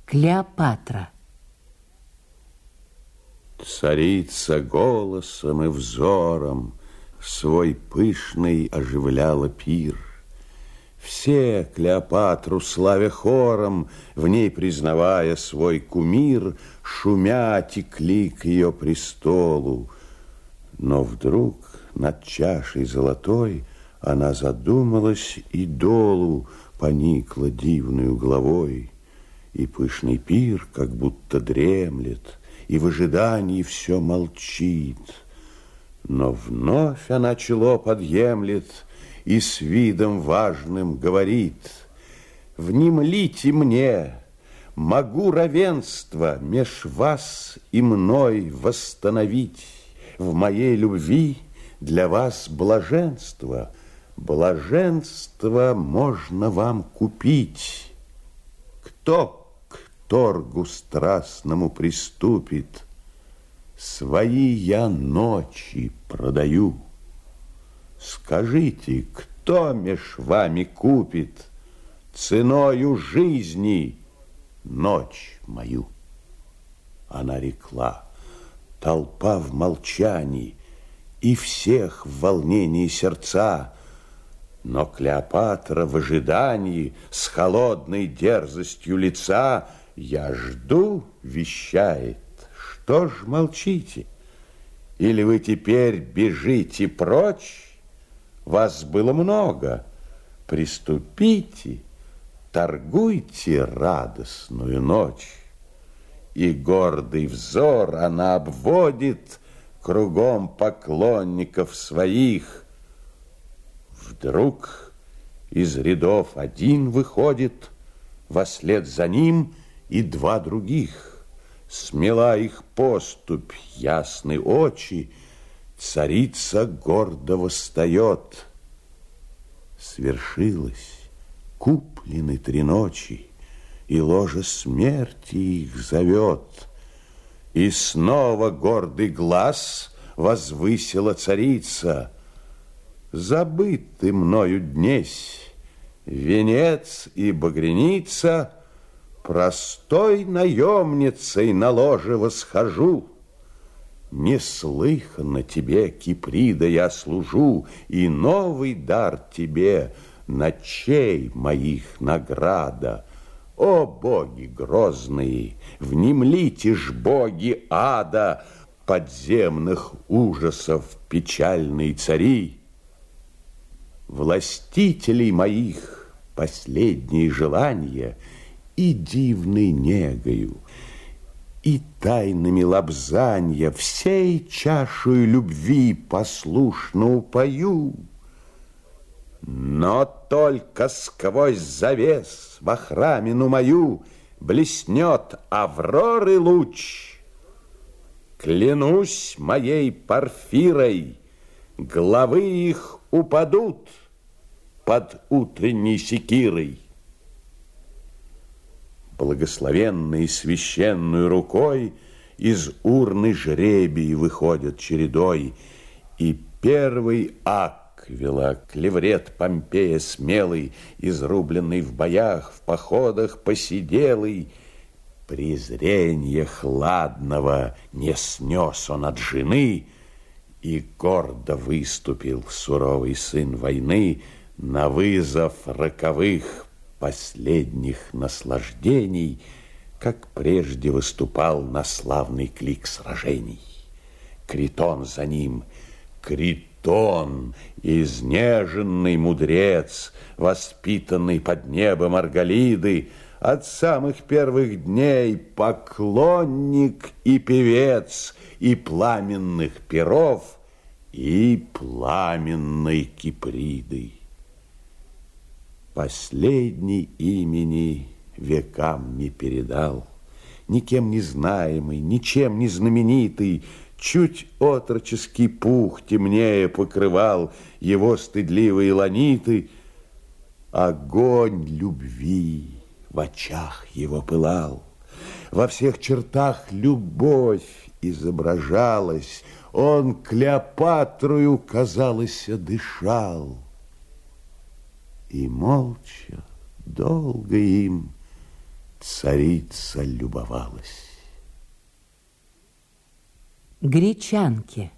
Клеопатра. Царица голосом и взором свой пышный оживляла пир. Все Клеопатру, славя хором, в ней признавая свой кумир, шумя текли к ее престолу. Но вдруг над чашей золотой она задумалась и долу поникла дивную головой. И пышный пир как будто дремлет, и в ожидании все молчит. Но вновь она чело подъемлет и с видом важным говорит: «Внемлите мне, могу равенство меж вас и мной восстановить. В моей любви для вас блаженство, блаженство можно вам купить. Кто к торгу страстному приступит, свои я ночи продаю. Скажите, кто меж вами купит ценою жизни ночь мою?» Она рекла, толпа в молчании, и всех в волнении сердца. Но Клеопатра в ожидании с холодной дерзостью лица: «Я жду, — вещает, — что ж молчите? Или вы теперь бежите прочь? Вас было много, приступите, торгуйте радостную ночь». И гордый взор она обводит кругом поклонников своих. Вдруг из рядов один выходит, вослед за ним и два других. Смела их поступь, ясны очи, царица гордо восстает. Свершилось, куплены 3 ночи, и ложе смерти их зовет. И снова гордый глаз возвысила царица: «Забыты мною днесь венец и багряница, простой наемницей на ложе восхожу. Неслыханно тебе, Киприда, я служу, и новый дар тебе ночей моих награда. О, боги грозные, внемлите ж, боги ада, подземных ужасов печальные цари! Властителей моих последние желания и дивной негою, и тайными лобзанья всей чашею любви послушно упою. Но только сквозь завес во храмину мою блеснет авроры луч. Клянусь моей Порфирой, главы их упадут под утренней секирой». Благословенной священную рукой из урны жребий выходят чередой, и первый Аквила, клеврет Помпея смелый, изрубленный в боях, в походах посиделый, презренья хладного не снес он от жены, и гордо выступил суровый сын войны на вызов роковых последних наслаждений, как прежде выступал на славный клик сражений. Критон за ним, Критон, изнеженный мудрец, воспитанный под небом Арголиды, от самых первых дней поклонник и певец и пламенных перов, и пламенной Киприды. Последний имени векам не передал, никем не знаемый, ничем не знаменитый, чуть отроческий пух темнее покрывал его стыдливые ланиты. Огонь любви в очах его пылал, во всех чертах любовь изображалась, он Клеопатрою, казалось, дышал. И молча, долго им царица любовалась. Гречанки.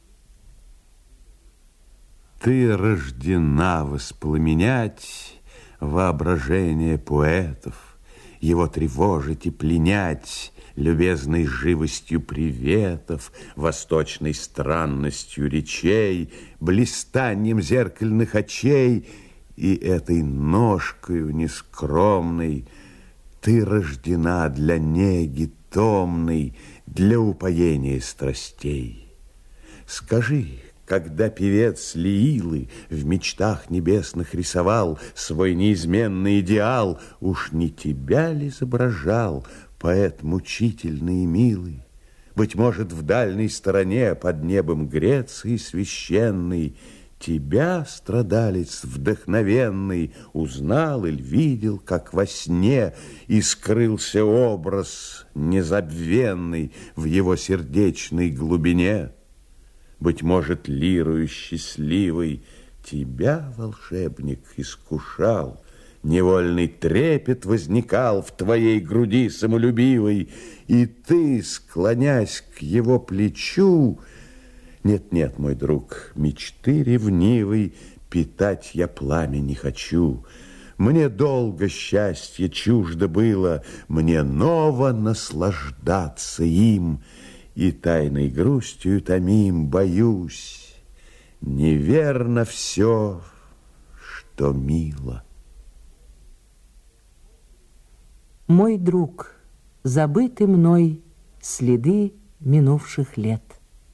Ты рождена воспламенять воображение поэтов, его тревожить и пленять любезной живостью приветов, восточной странностью речей, блистанием зеркальных очей и этой ножкою нескромной. Ты рождена для неги томной, для упоения страстей. Скажи, когда певец Лиилы в мечтах небесных рисовал свой неизменный идеал, уж не тебя ли изображал поэт мучительный и милый? Быть может, в дальней стороне, под небом Греции священной, тебя, страдалец вдохновенный, узнал или видел, как во сне, и скрылся образ незабвенный в его сердечной глубине. Быть может, лирою счастливой тебя, волшебник, искушал, невольный трепет возникал в твоей груди самолюбивой, и ты, склонясь к его плечу, нет-нет, мой друг, мечты ревнивой питать я пламя не хочу. Мне долго счастье чуждо было, мне ново наслаждаться им, и тайной грустью томим, боюсь, неверно все, что мило. Мой друг, забыты мной следы минувших лет.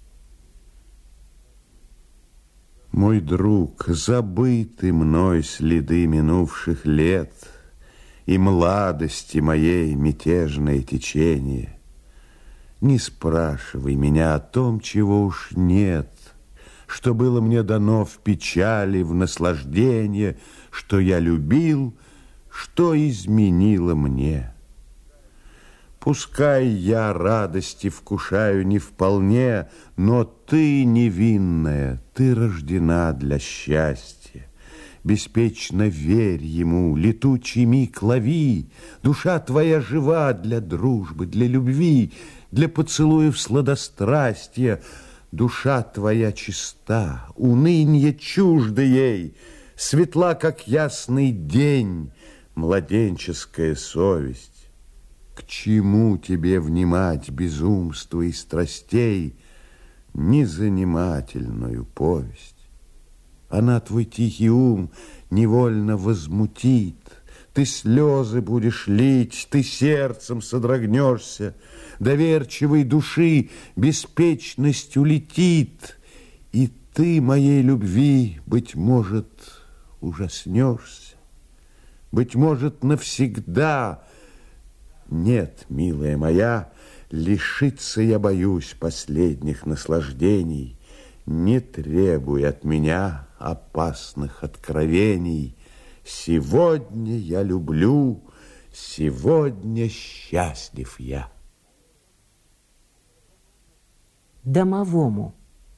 Мой друг, забыты мной следы минувших лет и младости моей мятежное течение. Не спрашивай меня о том, чего уж нет, что было мне дано в печали, в наслаждение, что я любил, что изменило мне. Пускай я радости вкушаю не вполне, но ты невинная, ты рождена для счастья. Беспечно верь ему, летучий миг лови, душа твоя жива для дружбы, для любви, для поцелуев сладострастия. Душа твоя чиста, унынье чуждо ей, светла, как ясный день, младенческая совесть. К чему тебе внимать безумству и страстей незанимательную повесть? Она твой тихий ум невольно возмутит, ты слезы будешь лить, ты сердцем содрогнешься, доверчивой души беспечность улетит, и ты моей любви, быть может, ужаснешься, быть может, навсегда. Нет, милая моя, лишиться я боюсь последних наслаждений. Не требуй от меня опасных откровений. Сегодня я люблю, сегодня счастлив я. Домовому.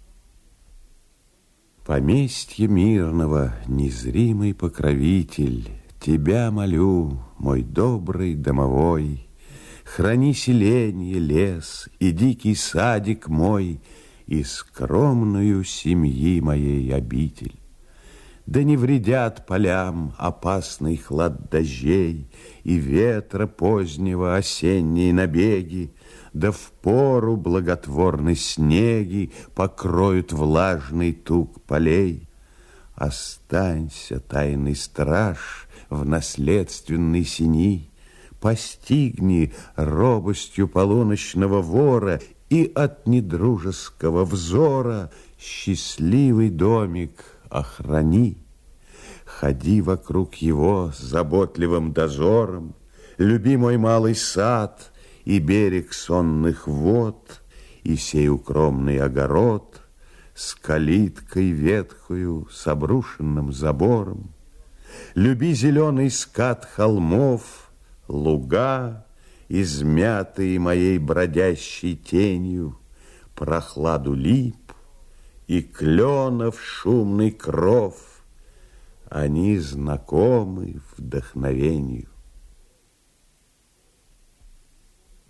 Поместье мирного, незримый покровитель, тебя молю, мой добрый домовой, храни селенье, лес и дикий садик мой, и скромную семьи моей обитель. Да не вредят полям опасный хлад дождей и ветра позднего осенние набеги, да в пору благотворной снеги покроют влажный тук полей. Останься, тайный страж, в наследственной сени, постигни робостью полуночного вора и от недружеского взора счастливый домик охрани. Ходи вокруг его с заботливым дозором, люби мой малый сад и берег сонных вод, и сей укромный огород с калиткой ветхою, с обрушенным забором. Люби зеленый скат холмов, луга, измятые моей бродящей тенью, прохладу лип и кленов шумный кров. Они знакомы вдохновению.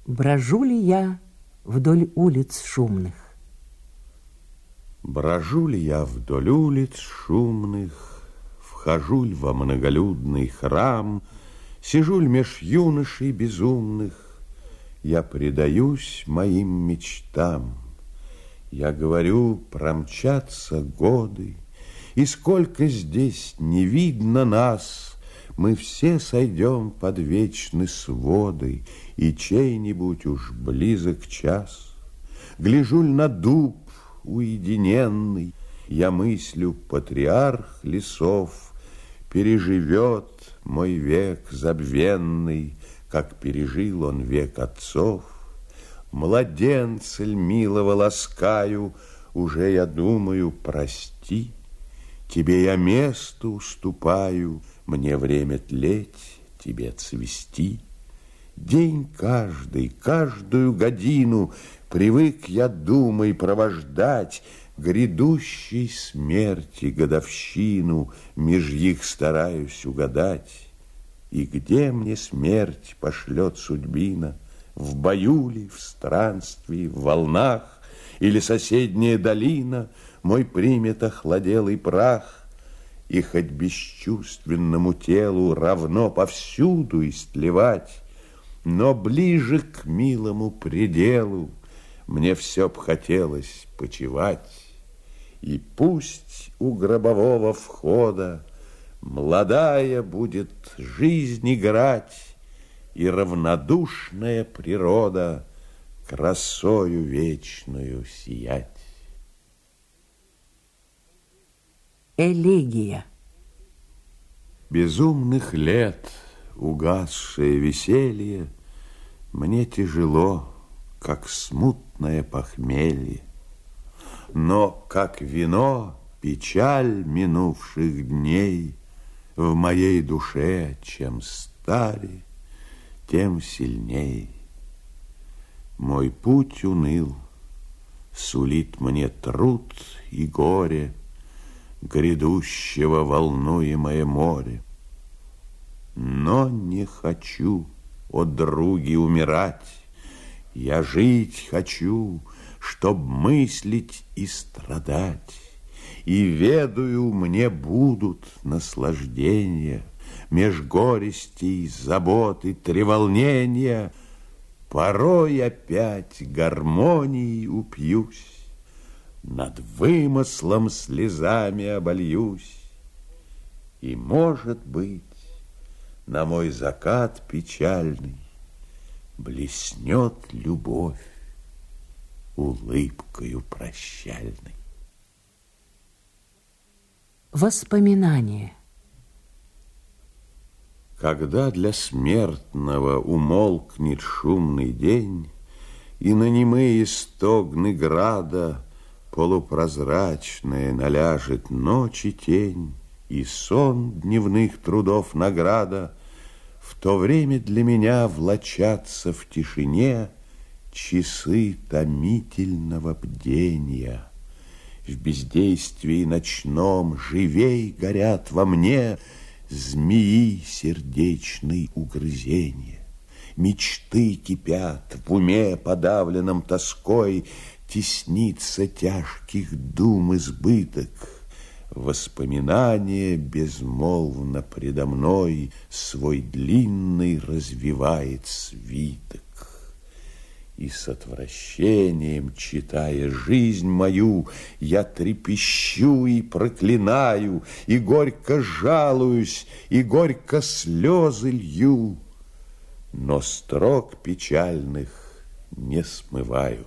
Брожу ли я вдоль улиц шумных? Брожу ли я вдоль улиц шумных, вхожу ль во многолюдный храм, сижу ль меж юношей безумных, я предаюсь моим мечтам. Я говорю, промчатся годы, и сколько здесь не видно нас, мы все сойдем под вечны своды, и чей-нибудь уж близок час. Гляжу ль на дуб уединенный, я мыслю, патриарх лесов переживет мой век забвенный, как пережил он век отцов. Младенца ль милого ласкаю, уже я думаю, прости. Тебе я место уступаю, мне время тлеть, тебе цвести. День каждый, каждую годину привык я думой провождать грядущей смерти годовщину, меж их стараюсь угадать. И где мне смерть пошлет судьбина, в бою ли, в странстве, в волнах, или соседняя долина мой примет охладелый прах, и хоть бесчувственному телу равно повсюду истлевать, но ближе к милому пределу мне все б хотелось почивать. И пусть у гробового входа молодая будет жизнь играть, и равнодушная природа красою вечную сиять. Элегия. Безумных лет угасшее веселье мне тяжело, как смутное похмелье. Но, как вино, печаль минувших дней в моей душе, чем старе, тем сильней. Мой путь уныл, сулит мне труд и горе грядущего волнуемое море. Но не хочу, о други, умирать. Я жить хочу, чтоб мыслить и страдать. И ведаю, мне будут наслаждения меж горестей, забот и треволнения. Порой опять гармонией упьюсь, над вымыслом слезами обольюсь. И, может быть, на мой закат печальный блеснет любовь улыбкою прощальной. Воспоминания. Когда для смертного умолкнет шумный день, и на немые стогны града полупрозрачная наляжет ночи тень, и сон дневных трудов награда, в то время для меня влачатся в тишине часы томительного бдения. В бездействии ночном живей горят во мне змеи сердечной угрызения. Мечты кипят в уме, подавленном тоской, теснится тяжких дум избыток. Воспоминание безмолвно предо мной свой длинный развивает свиток. И с отвращением, читая жизнь мою, я трепещу и проклинаю, и горько жалуюсь, и горько слезы лью, но строк печальных не смываю.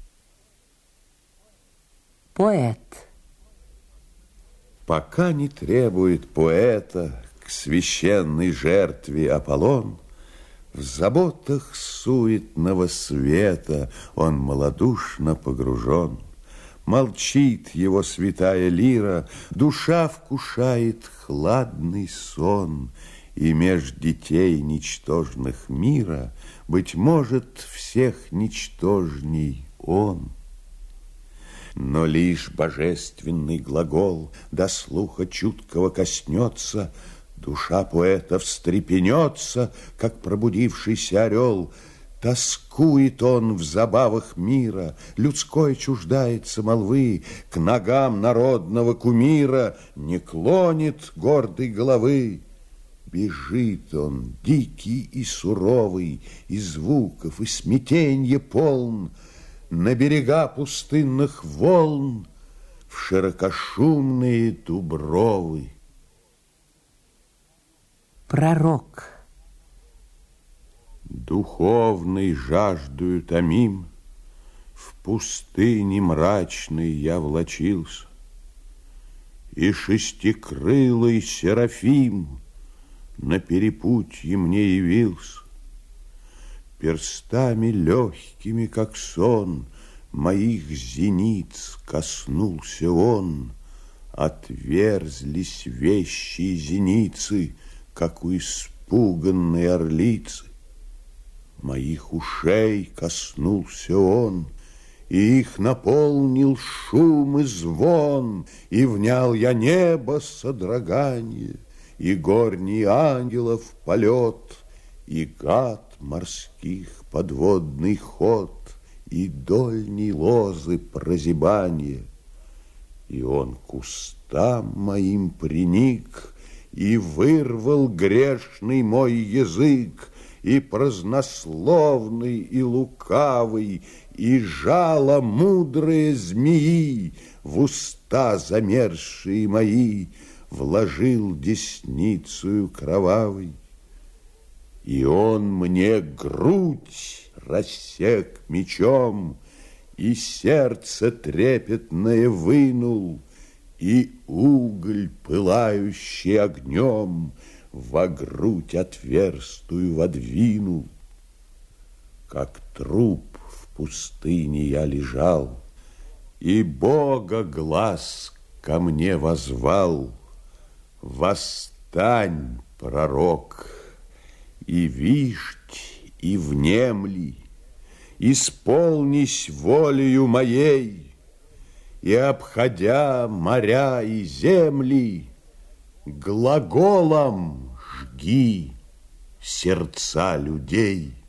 Поэт. Пока не требует поэта к священной жертве Аполлон, в заботах суетного света он малодушно погружен. Молчит его святая лира, душа вкушает хладный сон, и меж детей ничтожных мира, быть может, всех ничтожней он. Но лишь божественный глагол до слуха чуткого коснется, душа поэта встрепенется, как пробудившийся орел. Тоскует он в забавах мира, людской чуждается молвы, к ногам народного кумира не клонит гордой головы. Бежит он, дикий и суровый, и звуков, и смятенье полн, на берега пустынных волн, в широкошумные дубровы. Пророк. Духовной жаждою томим, в пустыне мрачной я влачился, и шестикрылый Серафим на перепутье мне явился. Перстами легкими, как сон, моих зениц коснулся он. Отверзлись вещие зеницы, как у испуганной орлицы. Моих ушей коснулся он, и их наполнил шум и звон, и внял я небо содрогание, и горний ангелов полет, и гад морских подводный ход, и дольней лозы прозябание. И он к устам моим приник, и вырвал грешный мой язык, и празднословный, и лукавый, и жало мудрые змеи в уста замерзшие мои вложил десницею кровавой. И он мне грудь рассек мечом, и сердце трепетное вынул, и уголь, пылающий огнем, во грудь отверстую водвинул. Как труп в пустыне я лежал, и Бога глаз ко мне возвал: «Восстань, пророк, и виждь, и внемли, исполнись волею моей, и, обходя моря и земли, глаголом жги сердца людей».